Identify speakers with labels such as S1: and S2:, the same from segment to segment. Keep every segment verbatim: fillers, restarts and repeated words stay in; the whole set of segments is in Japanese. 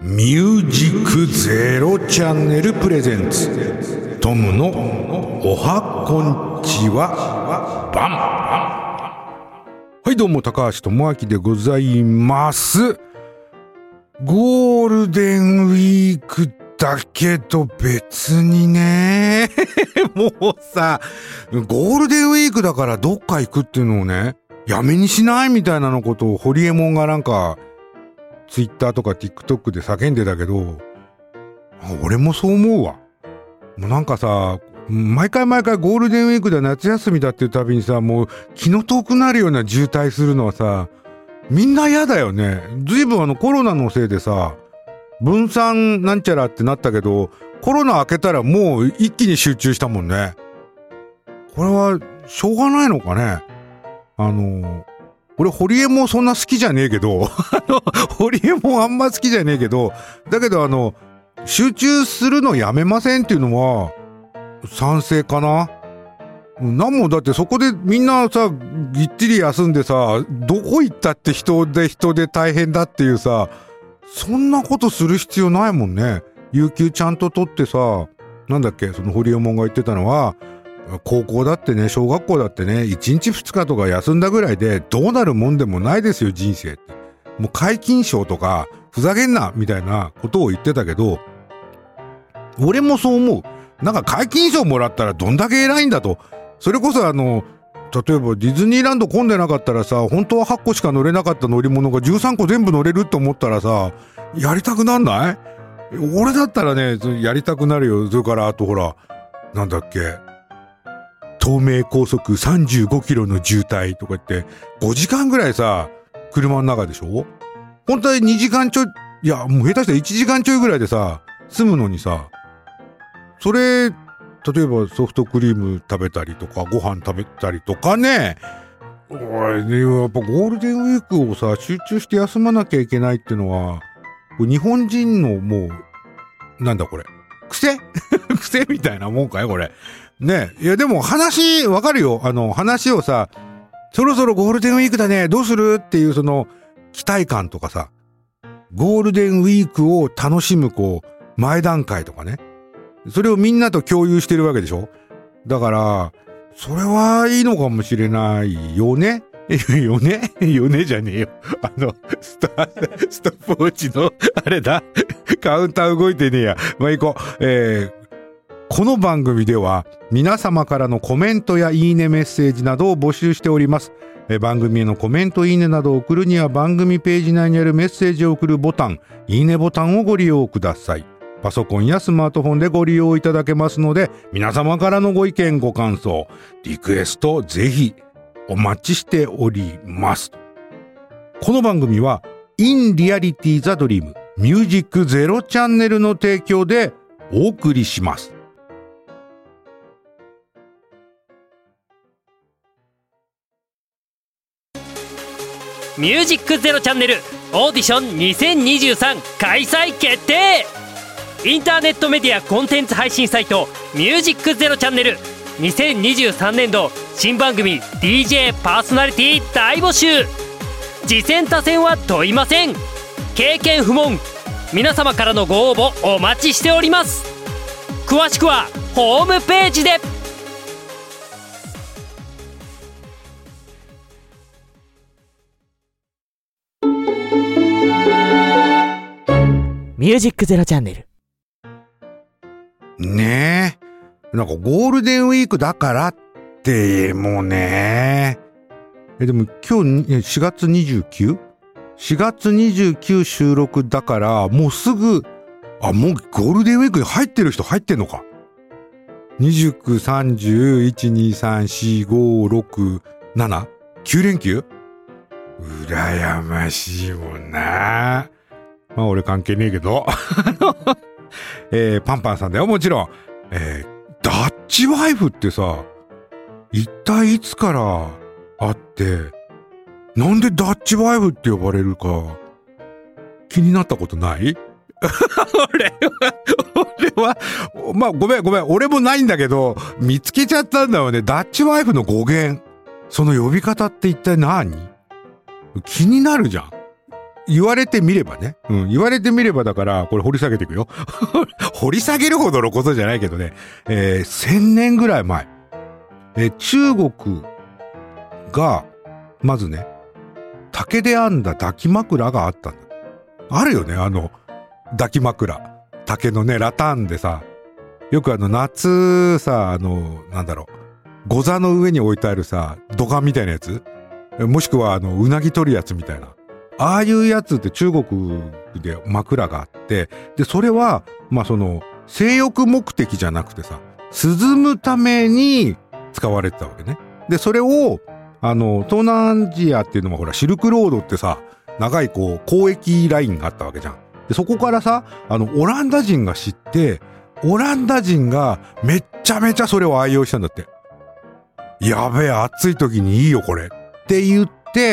S1: ミュージックゼロチャンネルプレゼンツトムのおはこんちはバン。はいどうも高橋智明でございます。ゴールデンウィークだけど別にねもうさゴールデンウィークだからどっか行くっていうのをねやめにしないみたいなのことをホリエモンがなんかツイッターとか TikTok で叫んでたけど、俺もそう思うわ。もうなんかさ、毎回毎回ゴールデンウィークだ夏休みだっていうたびにさ、もう気の遠くなるような渋滞するのはさ、みんな嫌だよね。ずいぶんあのコロナのせいでさ、分散なんちゃらってなったけど、コロナ明けたらもう一気に集中したもんね。これはしょうがないのかね。あの俺ホリエモンそんな好きじゃねえけどあのホリエモンあんま好きじゃねえけどだけどあの集中するのやめませんっていうのは賛成かな。なんもだってそこでみんなさぎっちり休んでさどこ行ったって人で人で大変だっていうさそんなことする必要ないもんね。有給ちゃんと取ってさなんだっけそのホリエモンが言ってたのは高校だってね小学校だってねいちにちふつかとか休んだぐらいでどうなるもんでもないですよ人生って。もう皆勤賞とかふざけんなみたいなことを言ってたけど俺もそう思う。なんか皆勤賞もらったらどんだけ偉いんだと。それこそあの例えばディズニーランド混んでなかったらさ本当ははっこしか乗れなかった乗り物がじゅうさんこ全部乗れると思ったらさやりたくなんない？俺だったらねやりたくなるよ。それからあとほらなんだっけ東名高速さんじゅうごキロの渋滞とか言ってごじかんぐらいさ車の中でしょ。本当はにじかんちょいいやもう下手したらいちじかんちょいぐらいでさ済むのにさそれ例えばソフトクリーム食べたりとかご飯食べたりとかねおいねやっぱゴールデンウィークをさ集中して休まなきゃいけないってのは日本人のもうなんだこれ癖癖みたいなもんかよこれね。いやでも話わかるよ。あの話をさそろそろゴールデンウィークだねどうするっていうその期待感とかさゴールデンウィークを楽しむこう前段階とかねそれをみんなと共有してるわけでしょ。だからそれはいいのかもしれないよねよねよねじゃねえよ。あのストストップウォッチのあれだカウンター動いてねえや。まあ行こう。えーこの番組では皆様からのコメントやいいねメッセージなどを募集しております。え番組へのコメントいいねなどを送るには番組ページ内にあるメッセージを送るボタンいいねボタンをご利用ください。パソコンやスマートフォンでご利用いただけますので皆様からのご意見ご感想リクエストぜひお待ちしております。この番組は In Reality The Dream ミュージックゼロチャンネルの提供でお送りします。
S2: ミュージックゼロチャンネルオーディションにせんにじゅうさん開催決定。インターネットメディアコンテンツ配信サイトミュージックゼロチャンネルにせんにじゅうさんねんど新番組 ディージェー パーソナリティ大募集。次戦他戦は問いません。経験不問。皆様からのご応募お待ちしております。詳しくはホームページで。
S3: ミュージックゼロチャンネル
S1: ねえなんかゴールデンウィークだからってもうねえでも今日しがつにじゅうく？ しがつにじゅうく収録だからもうすぐあもうゴールデンウィークに入ってる人入ってんのか。にじゅうく、さんじゅう、いち、に、さん、よん、ご、ろく、なな、きゅう連休羨ましいもんな。まあ俺関係ねえけどえー、パンパンさんだよもちろん。えー、ダッチワイフってさ一体いつからあってなんでダッチワイフって呼ばれるか気になったことない俺は俺はまあごめんごめん俺もないんだけど見つけちゃったんだよね。ダッチワイフの語源その呼び方って一体何？気になるじゃん。 言われてみればね、うん、言われてみればだから、これ掘り下げていくよ。掘り下げるほどのことじゃないけどね、えー、千年ぐらい前、えー、中国が、まずね、竹で編んだ抱き枕があったんだ。あるよね、あの、抱き枕。竹のね、ラタンでさ、よくあの、夏さ、あの、なんだろう、ゴザの上に置いてあるさ、土管みたいなやつ、もしくはあの、うなぎ取るやつみたいな。ああいうやつって中国で枕があって、で、それは、まあその、性欲目的じゃなくてさ、涼むために使われてたわけね。で、それを、あの、東南アジアっていうのもほら、シルクロードってさ、長いこう、交易ラインがあったわけじゃん。で、そこからさ、あの、オランダ人が知って、オランダ人がめっちゃめちゃそれを愛用したんだって。やべえ、暑い時にいいよ、これ。って言って、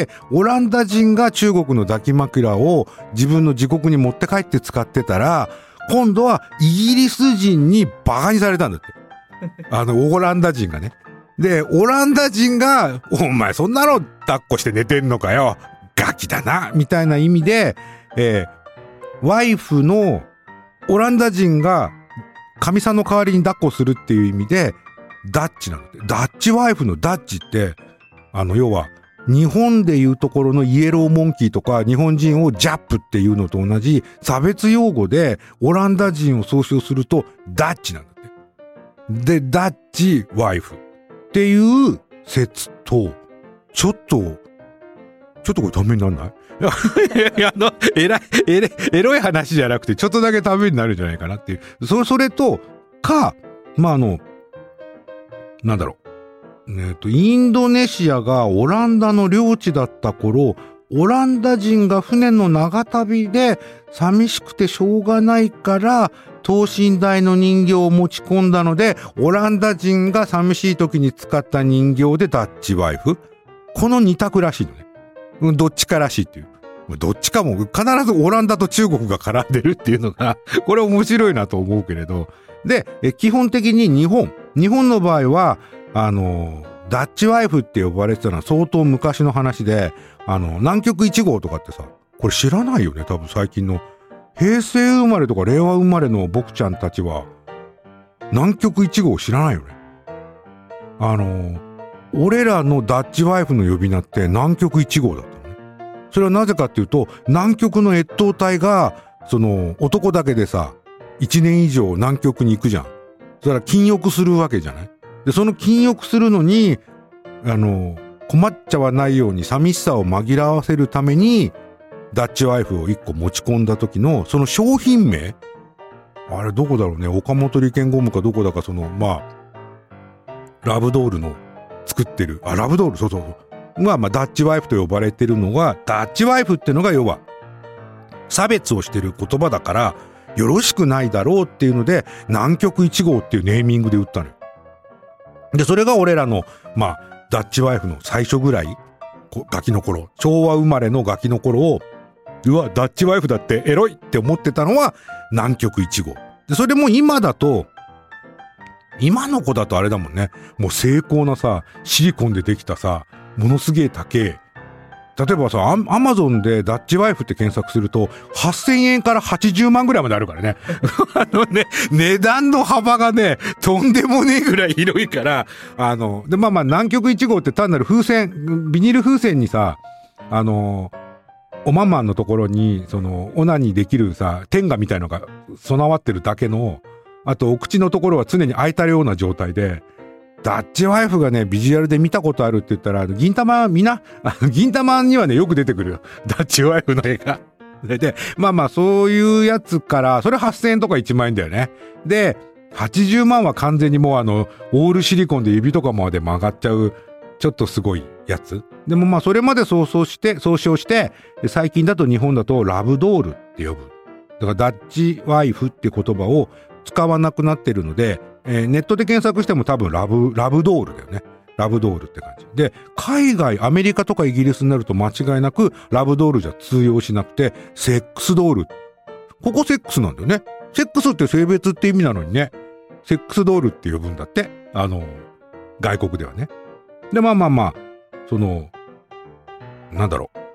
S1: オランダ人が中国の抱き枕を自分の自国に持って帰って使ってたら、今度はイギリス人にバカにされたんだって。あの、オランダ人がね。で、オランダ人が、お前そんなの抱っこして寝てんのかよ。ガキだな。みたいな意味で、えー、ワイフのオランダ人が神さんの代わりに抱っこするっていう意味で、ダッチなの。ダッチワイフのダッチって、あの、要は、日本でいうところのイエローモンキーとか、日本人をジャップっていうのと同じ差別用語で、オランダ人を総称すると、ダッチなんだって。で、ダッチワイフっていう説と、ちょっと、ちょっとこれためにならない？いや、あの、えらい、えれ、エロい話じゃなくて、ちょっとだけためになるんじゃないかなっていう。それ、それと、か、まあ、あの、なんだろう。えっと、インドネシアがオランダの領地だった頃、オランダ人が船の長旅で寂しくてしょうがないから、等身大の人形を持ち込んだので、オランダ人が寂しい時に使った人形でダッチワイフ。この二択らしいのね。どっちからしいっていう。どっちかも必ずオランダと中国が絡んでるっていうのが、これ面白いなと思うけれど。で、基本的に日本。日本の場合は、あの、ダッチワイフって呼ばれてたのは相当昔の話で、あの、南極いち号とかってさ、これ知らないよね、多分最近の。平成生まれとか令和生まれの僕ちゃんたちは、南極いち号知らないよね。あの、俺らのダッチワイフの呼び名って南極いち号だったのね。それはなぜかっていうと、南極の越冬隊が、その、男だけでさ、いちねん以上南極に行くじゃん。そしたら禁欲するわけじゃない？で、その禁欲するのに、あの、困っちゃわないように寂しさを紛らわせるために、ダッチワイフをいっこ持ち込んだ時の、その商品名？あれどこだろうね。岡本利権ゴムかどこだか、その、まあ、ラブドールの作ってる、あ、ラブドール、そうそうそう。が、まあ、ダッチワイフと呼ばれてるのが、ダッチワイフってのが要は、差別をしてる言葉だから、よろしくないだろうっていうので、南極いち号っていうネーミングで売ったのよ。で、それが俺らの、まあ、ダッチワイフの最初ぐらい、ガキの頃、昭和生まれのガキの頃を、うわ、ダッチワイフだってエロいって思ってたのは南極いち号。で、それも今だと、今の子だとあれだもんね。もう精巧なさ、シリコンでできたさ、ものすげえ高え。例えばさ、アマゾンでダッチワイフって検索すると、はっせんえんからはちじゅうまんぐらいまであるからね。あのね、値段の幅がね、とんでもねえぐらい広いから、あの、で、まあまあ、南極いち号って単なる風船、ビニール風船にさ、あの、おまんまんのところに、その、オナにできるさ、天下みたいのが備わってるだけの、あと、お口のところは常に開いたような状態で、ダッチワイフがね、ビジュアルで見たことあるって言ったら、銀玉、みんな、銀玉にはね、よく出てくるよ。ダッチワイフの絵が。で、まあまあ、そういうやつから、それはっせんえんとかいちまんえんだよね。で、はちじゅうまんは完全にもうあの、オールシリコンで指とかまで曲がっちゃう、ちょっとすごいやつ。でもまあ、それまで総称して、総称して、最近だと日本だとラブドールって呼ぶ。だからダッチワイフって言葉を使わなくなってるので、えー、ネットで検索しても多分ラブ、ラブドールだよね。ラブドールって感じ。で、海外、アメリカとかイギリスになると間違いなく、ラブドールじゃ通用しなくて、セックスドール。ここセックスなんだよね。セックスって性別って意味なのにね、セックスドールって呼ぶんだって。あの、外国ではね。で、まあまあまあ、その、なんだろ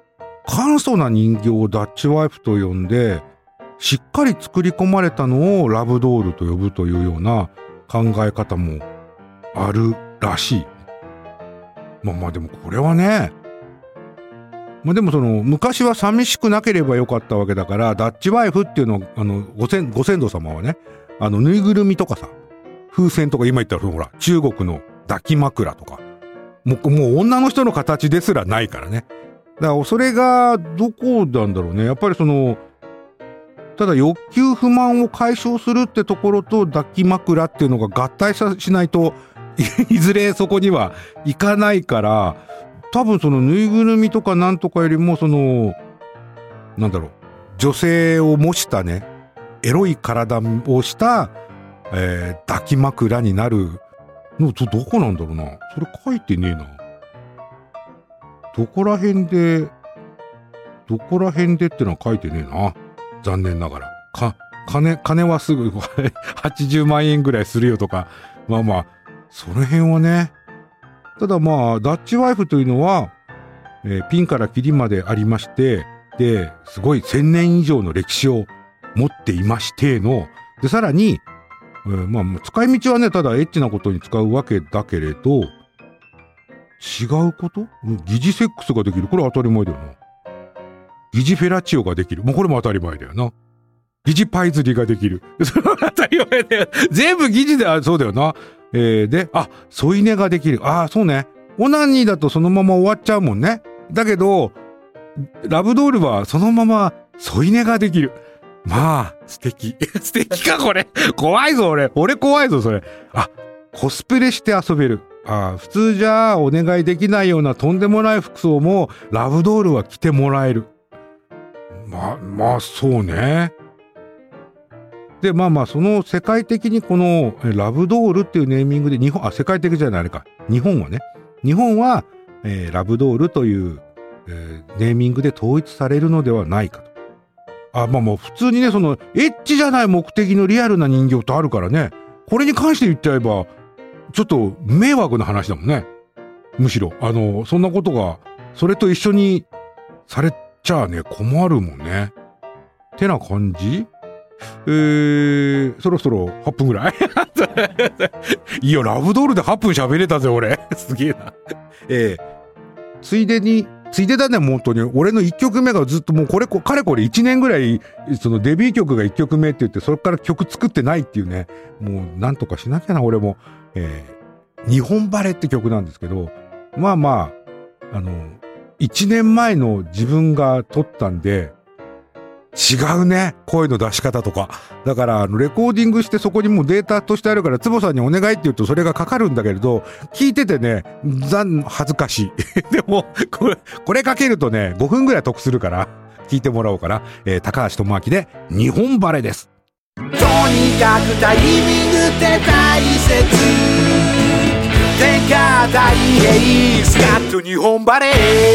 S1: 簡素な人形をダッチワイフと呼んで、しっかり作り込まれたのをラブドールと呼ぶというような考え方もあるらしい。まあまあでもこれはね、まあでもその昔は寂しくなければよかったわけだから、ダッチワイフっていうのをあのご先ご先祖様はね、あのぬいぐるみとかさ、風船とか今言ったらほら中国の抱き枕とか、もうもう女の人の形ですらないからね。だからそれがどこなんだろうね。やっぱりそのただ欲求不満を解消するってところと抱き枕っていうのが合体さしないといずれそこにはいかないから、多分そのぬいぐるみとかなんとかよりもそのなんだろう、女性を模したね、エロい体をした、えー、抱き枕になるのどどこなんだろうな。それ書いてねえな。どこら辺でどこら辺でってのは書いてねえな。残念ながら。か金金はすぐはちじゅうまんえんぐらいするよとか、まあまあその辺はね。ただまあダッチワイフというのは、えー、ピンからキリまでありまして、ですごいせんねん以上の歴史を持っていましての、でさらに、えー、まあ使い道はね、ただエッチなことに使うわけだけれど、違うこと？疑似セックスができる。これは当たり前だよな。疑似フェラチオができる。もうこれも当たり前だよな。疑似パイ釣りができる。それは当たり前だよ。全部疑似で、あ、そうだよな。えー、で、あ、添い寝ができる。ああ、そうね。オナニーだとそのまま終わっちゃうもんね。だけど、ラブドールはそのまま添い寝ができる。まあ、素敵。素敵か、これ。怖いぞ、俺。俺怖いぞ、それ。あ、コスプレして遊べる。あ、普通じゃお願いできないようなとんでもない服装もラブドールは着てもらえる。まあ、まあ、そうね。で、まあまあ、その世界的にこのラブドールっていうネーミングで日本、あ、世界的じゃないあれか。日本はね。日本は、えー、ラブドールという、えー、ネーミングで統一されるのではないかと。あ、まあもう普通にね、そのエッチじゃない目的のリアルな人形ってあるからね。これに関して言っちゃえば、ちょっと迷惑な話だもんね。むしろ、あの、そんなことが、それと一緒にされちゃあね、困るもんね。てな感じ？えー、そろそろはっぷんぐらいいや、ラブドールではっぷん喋れたぜ、俺。すげえな。えー、ついでに、ついでだね、本当に。俺のいっきょくめがずっともうこれ、かれこれいちねんぐらい、そのデビュー曲がいっきょくめって言って、それから曲作ってないっていうね。もうなんとかしなきゃな、俺も。えー、日本バレって曲なんですけど、まあまあ、あの、いちねんまえの自分が撮ったんで、違うね、声の出し方とか。だから、あの、レコーディングしてそこにもうデータとしてあるから、つぼさんにお願いって言うとそれがかかるんだけれど、聞いててね、残、恥ずかしい。でも、これ、これかけるとね、ごふんぐらい得するから、聞いてもらおうかな。えー、高橋智明で、日本バレです。
S4: とにかくタイミングって大切。天下大平スカッと日本バレー。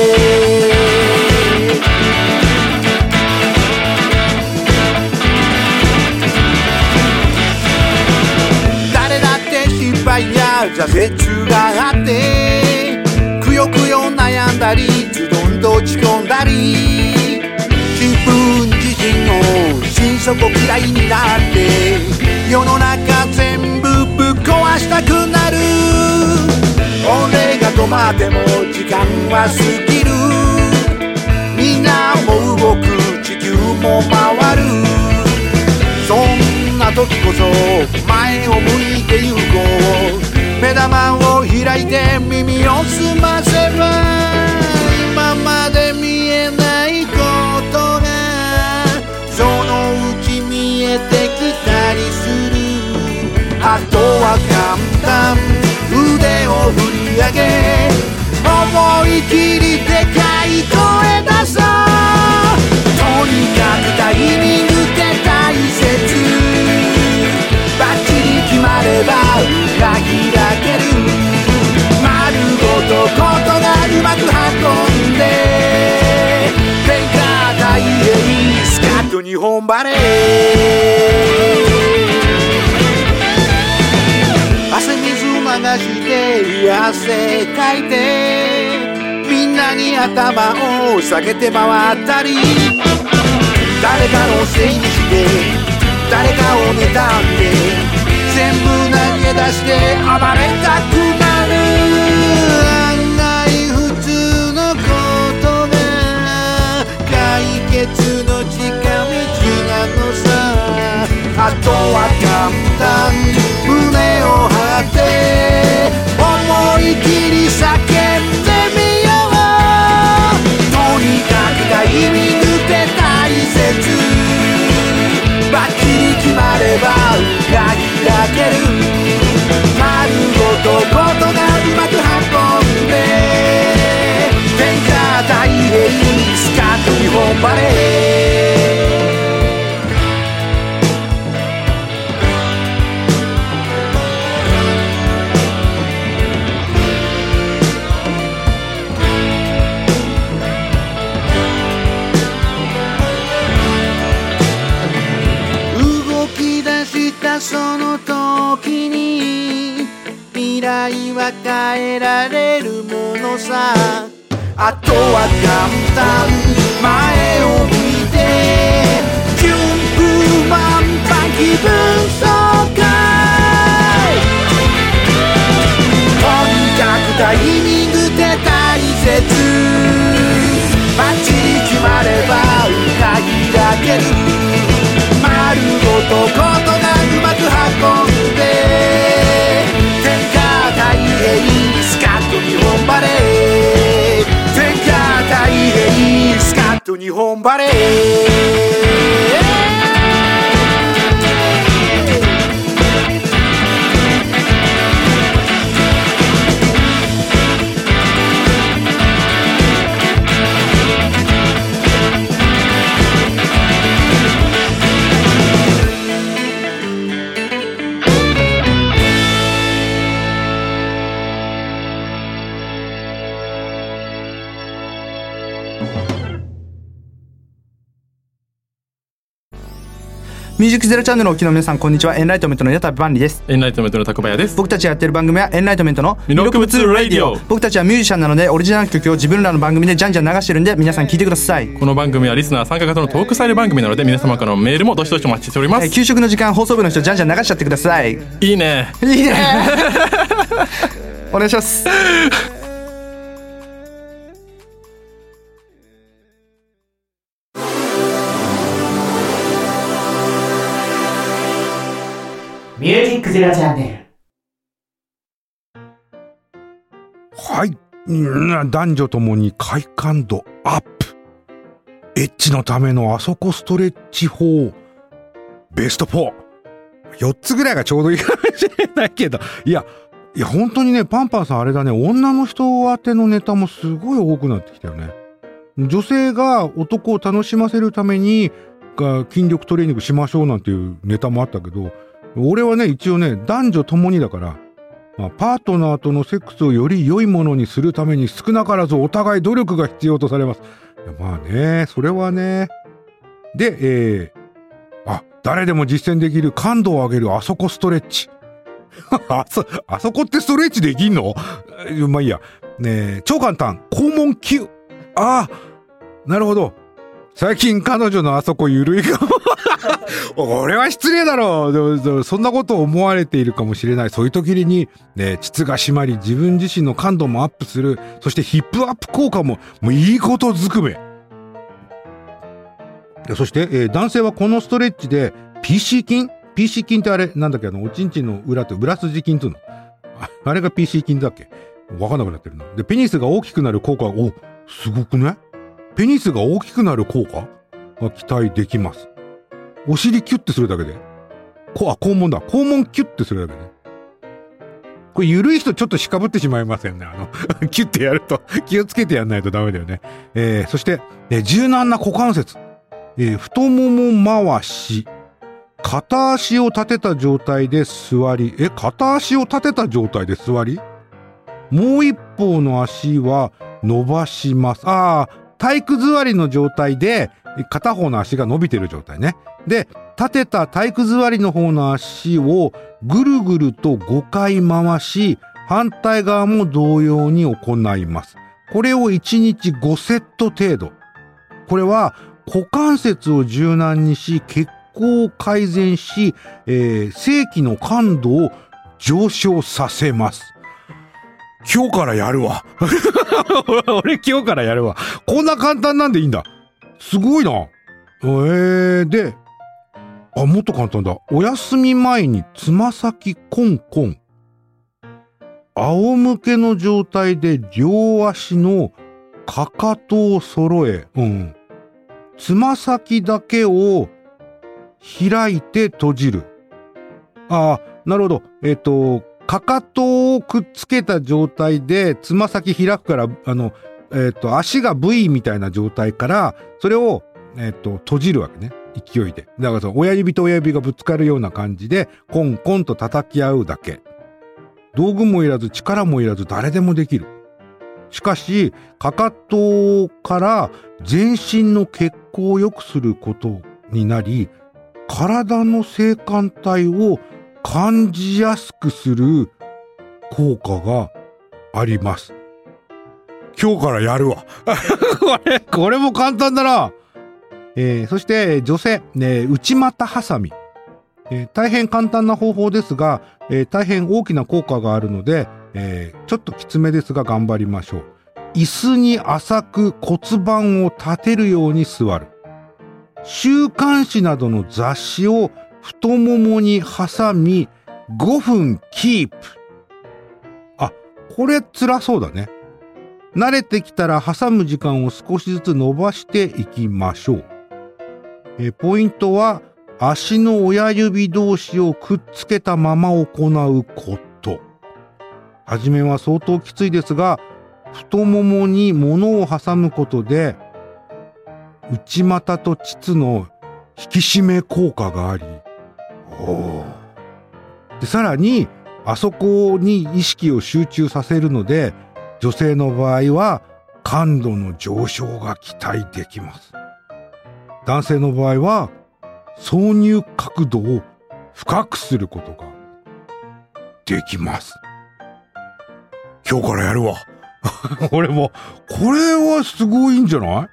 S4: 誰だって失敗や挫折があって、くよくよ悩んだりズドンと落ち込んだり、自分自身を心底嫌いになって世の中全部ぶっ壊したくなる。俺が止まっても時間は過ぎる。みんなも動く地球も回る。そんな時こそ前を向いてゆこう。目玉を開いて耳を澄ませば今まで見えないことがそのうち見えてきたりする。あとは簡単、腕を振り上げ思い切りでかい声出そう。とにかくタイミングって大切。バッチリ決まれば裏開ける。丸ごとことがうまく運んで天下大平スカッと日本バレー。汗水流して汗かいてみんななに頭を下げて回ったり、誰かのせいにして誰かを妬んで全部投げ出して暴れたくなる。案外普通のことが解決の近道なのさ。あとは簡単胸を張って思い切り叫んでみよう。とにかくタイミングって大切。バッチリ決まれば運が開ける。丸ごとことがうまく運んで天下太平スカッと日本バレー。その時に未来は変えられるものさ。あとは簡単前を見て順風満帆気分爽快。とにかくタイミングって大切。バッチリ決まれば運が開ける。丸ごとことがうまく運んで天下太平スカッと日本バレー。天下太平スカッと日本バレー。
S5: ミュージックゼロチャンネルをお聞きの皆さん、こんにちは。エンライトメントの矢田万里です。
S6: エンライトメントの高林です。
S5: 僕たちがやってる番組はエンライトメントの
S6: 魅力物ラディオ。
S5: 僕たちはミュージシャンなのでオリジナル曲を自分らの番組でじゃんじゃん流してるんで、皆さん聞いてください。
S6: この番組はリスナー参加型のトークスタイル番組なので、皆様からのメールもどしどしお待ちしております。
S5: えー、給食の時間放送部の人じゃんじゃん流しちゃってください。
S6: いいね
S5: いいねお願いします
S3: ミュージックゼロチャンネル。
S1: はい、うん、男女ともに快感度アップ。エッチのためのあそこストレッチ法ベストフォー。よっつぐらいがちょうどいいかもしれないけど、いやいや本当にね、パンパンさんあれだね、女の人宛てのネタもすごい多くなってきたよね。女性が男を楽しませるために筋力トレーニングしましょうなんていうネタもあったけど、俺はね一応ね男女ともにだから、まあ、パートナーとのセックスをより良いものにするために少なからずお互い努力が必要とされます。いやまあね、それはね。で、えー、あ、誰でも実践できる感度を上げるあそこストレッチあそ、あそこってストレッチできんの？まあいいや。ね、超簡単肛門きゅああ、なるほど。最近彼女のあそこゆるいかも俺は失礼だろう。そんなことを思われているかもしれない。そういう時に、ね、膣が締まり自分自身の感度もアップする。そしてヒップアップ効果ももういいことずくめ。そして、えー、男性はこのストレッチで ピーシー 筋 ピーシー 筋ってあれなんだっけ、あのおちんちんの裏って裏筋筋っていうの あ, あれが ピーシー 筋だっけ、わかんなくなってるな。でペニスが大きくなる効果、おすごくね。ペニスが大きくなる効果が期待できます。お尻キュッてするだけで。こ、あ、肛門だ。肛門キュッてするだけで。これ、ゆるい人ちょっとしかぶってしまいますよね。あの、キュッてやると。気をつけてやんないとダメだよね。えー、そして、えー、柔軟な股関節。えー、太もも回し。片足を立てた状態で座り。え、片足を立てた状態で座り？もう一方の足は伸ばします。ああ、体育座りの状態で、片方の足が伸びてる状態ね。で、立てた体育座りの方の足をぐるぐるとごかい回し、反対側も同様に行います。 これをいちにちごセット程度。これは股関節を柔軟にし、血行を改善し、えー、性器の感度を上昇させます。今日からやるわ。俺今日からやるわ。こんな簡単なんでいいんだ。すごいな。えー、で、あ、もっと簡単だ。お休み前につま先コンコン。仰向けの状態で両足のかかとを揃え、うん。つま先だけを開いて閉じる。ああ、なるほど。えっと、かかとをくっつけた状態で、つま先開くから、あの、えっと、足が V みたいな状態から、それを、えっと、閉じるわけね。勢いで。だからその、親指と親指がぶつかるような感じで、コンコンと叩き合うだけ。道具もいらず、力もいらず、誰でもできる。しかし、かかとから全身の血行を良くすることになり、体の性感帯を感じやすくする効果があります。今日からやるわ。これ、これも簡単だな。えー、そして女性、ね、内股ハサミ。えー、大変簡単な方法ですが、えー、大変大きな効果があるので、えー、ちょっときつめですが頑張りましょう。椅子に浅く骨盤を立てるように座る。週刊誌などの雑誌を太ももに挟みごふんキープ。あ、これ辛そうだね。慣れてきたら挟む時間を少しずつ伸ばしていきましょう。えポイントは足の親指同士をくっつけたまま行うこと。はじめは相当きついですが、太ももに物を挟むことで内股と膣の引き締め効果があり、おでさらにあそこに意識を集中させるので、女性の場合は感度の上昇が期待できます。男性の場合は挿入角度を深くすることができます。今日からやるわ。俺もこれはすごいんじゃない？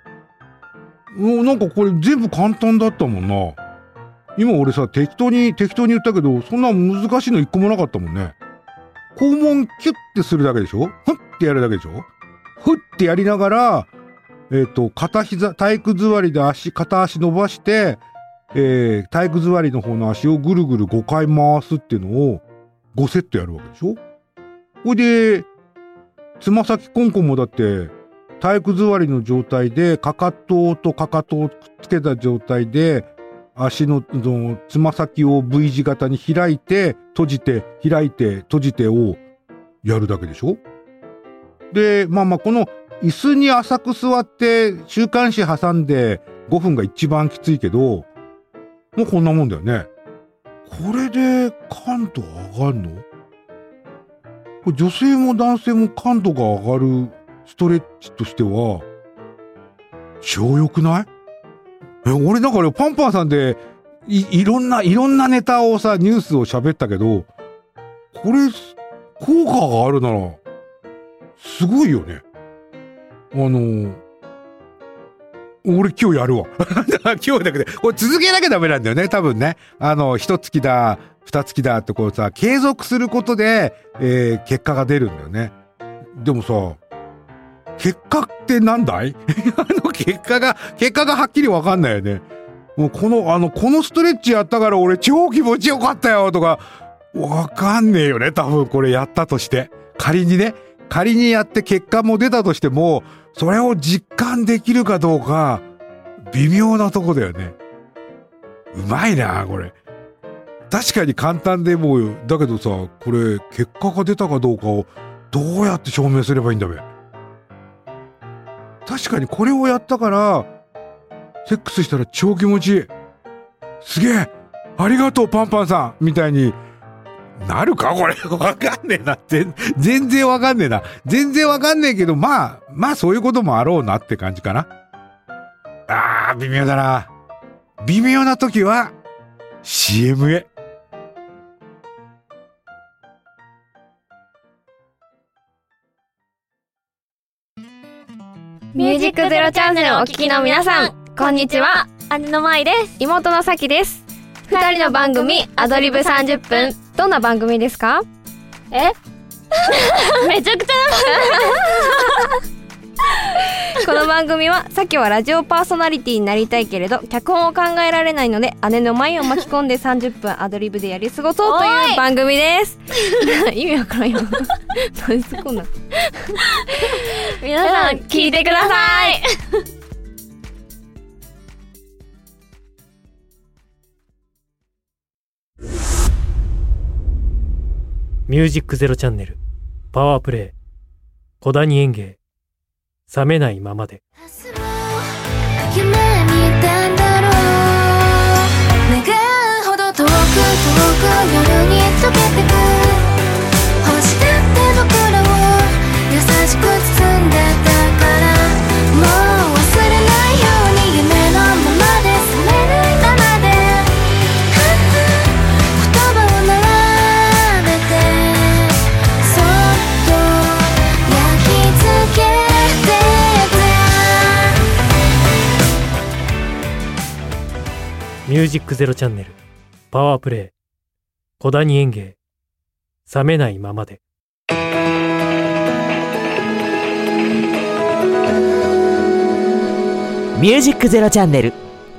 S1: もうなんかこれ全部簡単だったもんな。今俺さ適当に適当に言ったけど、そんな難しいの一個もなかったもんね。肛門キュッてするだけでしょ？ふってやるだけでしょ？ふってやりながら、えっと片膝体育座りで足片足伸ばして、えー、体育座りの方の足をぐるぐるごかい回すっていうのをごセットやるわけでしょ？ほいでつま先コンコンもだって体育座りの状態でかかととかかとをくっつけた状態で足のつま先を V 字型に開いて閉じて開いて閉じてをやるだけでしょ。でまあまあこの椅子に浅く座って週刊誌挟んでごふんが一番きついけど、もうこんなもんだよね。これで感度上がるの？女性も男性も感度が上がるストレッチとしては超良くない？え、俺なんかね、パンパンさんでい、いろんないろんなネタをさ、ニュースを喋ったけど、これ効果があるならすごいよね。あの俺今日やるわ。今日だけでこれ続けなきゃダメなんだよね、多分ね。あの一月だ二月だってこうさ継続することで、えー、結果が出るんだよね。でもさ、結果ってなんだい？あの結果が結果がはっきりわかんないよね。もうこのあのこのストレッチやったから俺超気持ちよかったよとかわかんねえよね、多分これやったとして。仮にね、仮にやって結果も出たとしても、それを実感できるかどうか微妙なとこだよね。うまいなこれ。確かに簡単でもうだけどさ、これ結果が出たかどうかをどうやって証明すればいいんだべ。確かにこれをやったからセックスしたら超気持ちいい、すげえありがとうパンパンさんみたいになるかこれ。わかんねえな。全全然わかんねえな。全然わかんねえけど、まあ、まあそういうこともあろうなって感じかな。あー、微妙だな。微妙な時は シーエム へ。
S7: ミュージックゼロチャンネルをお聞きの皆さん、こんにちは。姉の舞です。妹のさきです。二人の番組アドリブさんじゅっぷん。どんな番組ですか？えめちゃくちゃこの番組は、さきはラジオパーソナリティになりたいけれど脚本を考えられないので、姉の舞を巻き込んでさんじゅっぷんアドリブでやり過ごそうという番組です意味わからんよ何すこんな皆さん聞いてください
S2: ミュージックゼロチャンネルパワープレイ小谷園芸冷めないままで。
S8: 夢見たんだろう、願うほど遠く遠く夜に溶けてく星だって僕らを優しく包んでたから、もう忘れないように夢のままで冷めないままで言葉を並べてそっと焼き付け
S2: ミュージックゼロチャンネルパワープレイ小谷園芸冷めないままで。
S3: ミュージックゼロチャンネル。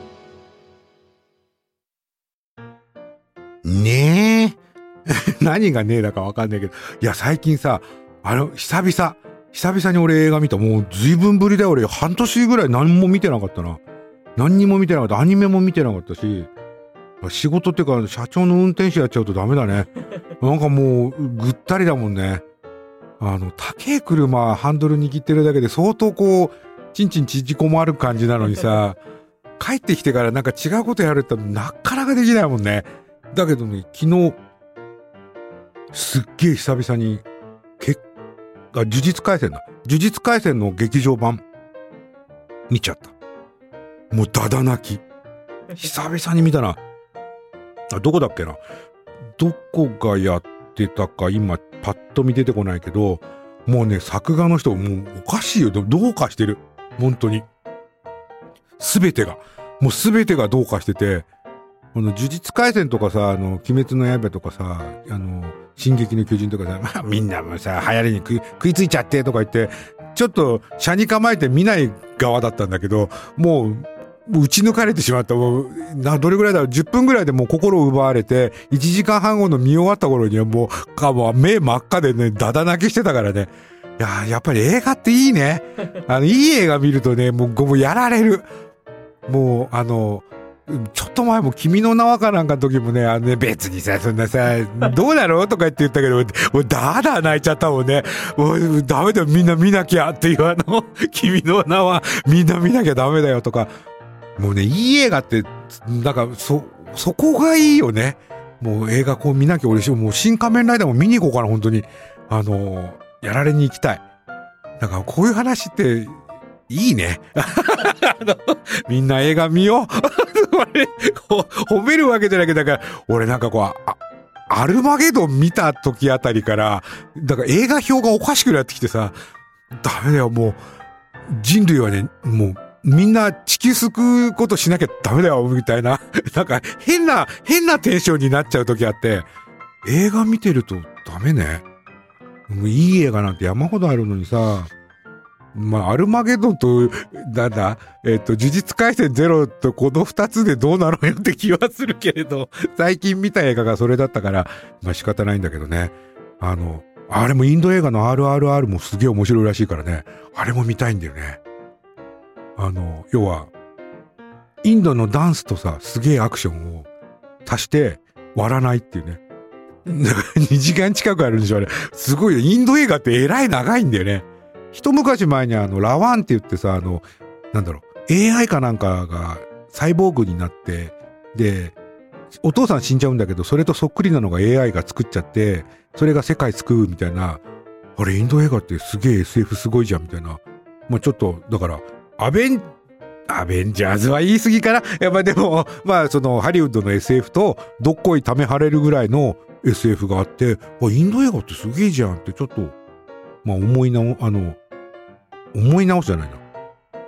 S1: ねえ何がねえだかわかんないけど、いや最近さ、あの久々久々に俺映画見た。もうずいぶんぶりだよ。俺半年ぐらい何も見てなかったな。何にも見てなかった。アニメも見てなかったし、仕事っていうか社長の運転手やっちゃうとダメだねなんかもうぐったりだもんね。あの高い車ハンドル握ってるだけで相当こうチンチン縮こまる感じなのにさ帰ってきてからなんか違うことやるってなかなかできないもんね。だけどね、昨日すっげえ久々にけあ呪術廻戦だ呪術廻戦の劇場版見ちゃった。もうダダ泣き久々に見たな。あ、どこだっけな、どこがやってたか今パッと見出てこないけど、もうね作画の人もうおかしいよ。どうかしてる本当に。すべてがもうすべてがどうかしてて、この呪術廻戦とかさ、あの鬼滅の刃とかさ、あの進撃の巨人とかさ、まあみんなもさ流行りに食い、食いついちゃってとか言ってちょっと車に構えて見ない側だったんだけど、もう打ち抜かれてしまった。もうなどれぐらいだろう、じゅっぷんぐらいでもう心を奪われて、いちじかんはん後の見終わった頃にはもうかもう目真っ赤でねダダ泣きしてたからね。いややっぱり映画っていいねあのいい映画見るとね、もうもうやられる。もうあのちょっと前も君の名はかなんかの時もね、あのね別にさそんなさどうだろうとか言って言ったけど、もうダーダー泣いちゃったもんね。もうダメだよみんな見なきゃっていう、あの君の名はみんな見なきゃダメだよとか。もうね、いい映画って、なんか、そ、そこがいいよね。もう映画こう見なきゃ俺し、もう新仮面ライダーも見に行こうかな、本当に。あのー、やられに行きたい。なんかこういう話って、いいね。あの、みんな映画見よう。俺、こう、褒めるわけじゃなくて、だから、俺なんかこう、あ、アルマゲドン見た時あたりから、だから映画表がおかしくなってきてさ、ダメだよ、もう、人類はね、もう、みんな地球救うことしなきゃダメだよみたいななんか変な変なテンションになっちゃう時あって、映画見てるとダメね。もういい映画なんて山ほどあるのにさ、まあアルマゲドンとなんだえっと呪術廻戦ゼロとこの二つでどうなのよって気はするけれど、最近見た映画がそれだったからまあ仕方ないんだけどね。あのあれもインド映画の アールアールアール もすげえ面白いらしいからね、あれも見たいんだよね。あの、要は、インドのダンスとさ、すげえアクションを足して割らないっていうね。にじかん近くあるんでしょ、あれ。すごいよ。インド映画ってえらい長いんだよね。一昔前にあの、ラワンって言ってさ、あの、なんだろう、エーアイ かなんかがサイボーグになって、で、お父さん死んじゃうんだけど、それとそっくりなのが エーアイ が作っちゃって、それが世界救うみたいな、あれ、インド映画ってすげえ エスエフ すごいじゃんみたいな。まあちょっと、だから、アベン、アベンジャーズは言い過ぎかな。やっぱでも、まあそのハリウッドの エスエフ とどっこいため張れるぐらいの エスエフ があって、インド映画ってすげえじゃんってちょっと、まあ思いなお、あの、思い直すじゃないな。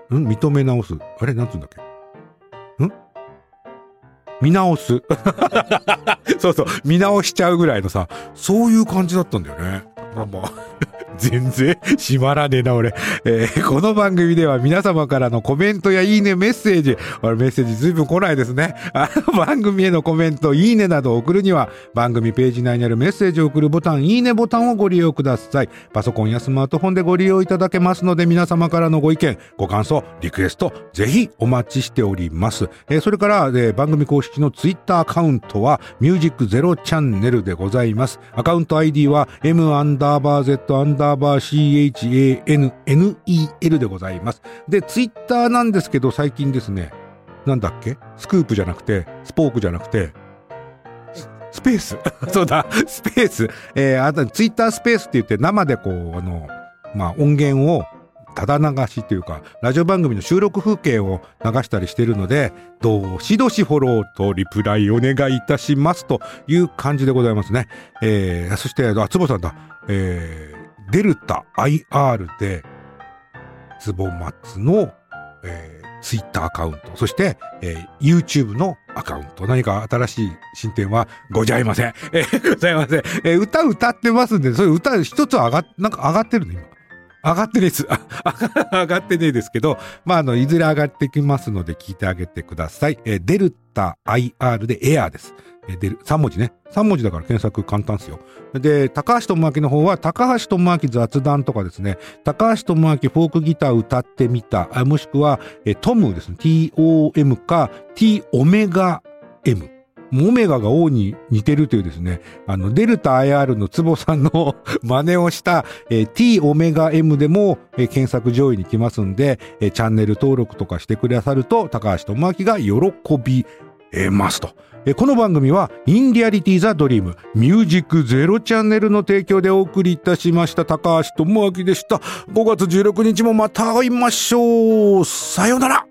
S1: ん認め直す。あれなんつうんだっけん見直す。そうそう。見直しちゃうぐらいのさ、そういう感じだったんだよね。まあまあ。全然閉まらねえな俺、えー、この番組では皆様からのコメントやいいねメッセージ、あれメッセージずいぶん来ないですね。あの番組へのコメントいいねなどを送るには番組ページ内にあるメッセージを送るボタンいいねボタンをご利用ください。パソコンやスマートフォンでご利用いただけますので皆様からのご意見ご感想リクエストぜひお待ちしております。えー、それから、えー、番組公式のツイッターアカウントはミュージックゼロチャンネルでございます。アカウント アイディー は M アンダーバー Z アンダーバー シーエイチエーエヌエヌイーエル でございます。で、ツイッターなんですけど、最近ですね、なんだっけスクープじゃなくて、スポークじゃなくて、スペース。そうだ、スペース。えー、あと、ツイッタースペースって言って、生でこう、あの、まあ、音源を、ただ流しというか、ラジオ番組の収録風景を流したりしてるので、どしどしフォローとリプライお願いいたしますという感じでございますね。えー、そして、あ、つぼさんだ。えー、デルタ アイアール で、つぼまつの、えー、ツイッターアカウント、そして、えー、YouTube のアカウント、何か新しい進展はございません。えー、ございません。えー、歌歌ってますんで、それ歌一つ上がっ、なんか上がってるの今。上がってねえです。上がってねえですけど、まあ、あの、いずれ上がってきますので聞いてあげてください。えー、デルタ アイアール でエアーです。えー、デル、さん文字ね。さん文字だから検索簡単ですよ。で、高橋智明の方は、高橋智明雑談とかですね、高橋智明フォークギター歌ってみた、もしくは、えー、トムですね。ティーオーエム か、T オメガ M。オメガが O に似てるというですね、あの、デルタ アイアール のつぼさんの真似をした、えー、T オメガ M でも、えー、検索上位に来ますんで、えー、チャンネル登録とかしてくださると、高橋智明が喜びますと。えー、この番組は、インリアリティザドリーム、ミュージックゼロチャンネルの提供でお送りいたしました。高橋智明でした。ごがつじゅうろくにちもまた会いましょう。さようなら。